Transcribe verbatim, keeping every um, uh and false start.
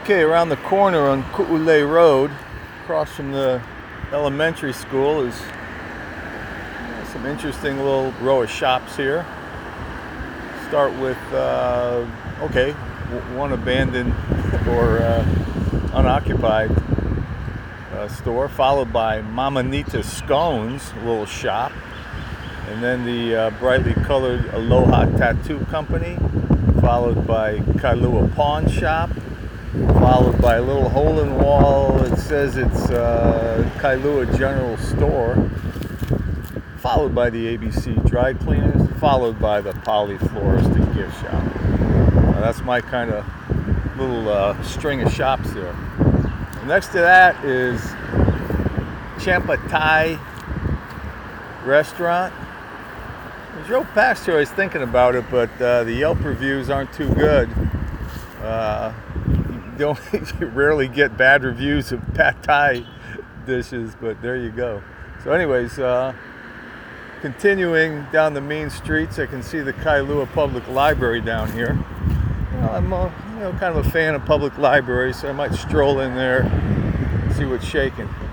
Okay, around the corner on Ku'ule Road, across from the elementary school, is uh, some interesting little row of shops here. Start with, uh, okay, w- one abandoned or uh, unoccupied uh, store, followed by Mama Nita Scones, a little shop, and then the uh, brightly colored Aloha Tattoo Company, followed by Kailua Pawn Shop, followed by a little hole in the wall. It says it's uh, Kailua General Store, followed by the A B C Dry Cleaners, followed by the Poly Florist and Gift Shop. Now, that's my kind of little uh, string of shops there. Next to that is Champa Thai Restaurant. I drove past here, I was thinking about it, but uh, the Yelp reviews aren't too good. Uh, Don't you rarely get bad reviews of pad thai dishes, but there you go. So anyways, uh, continuing down the main streets, I can see the Kailua Public Library down here. You know, I'm uh, you know, kind of a fan of public libraries, so I might stroll in there, see what's shaking.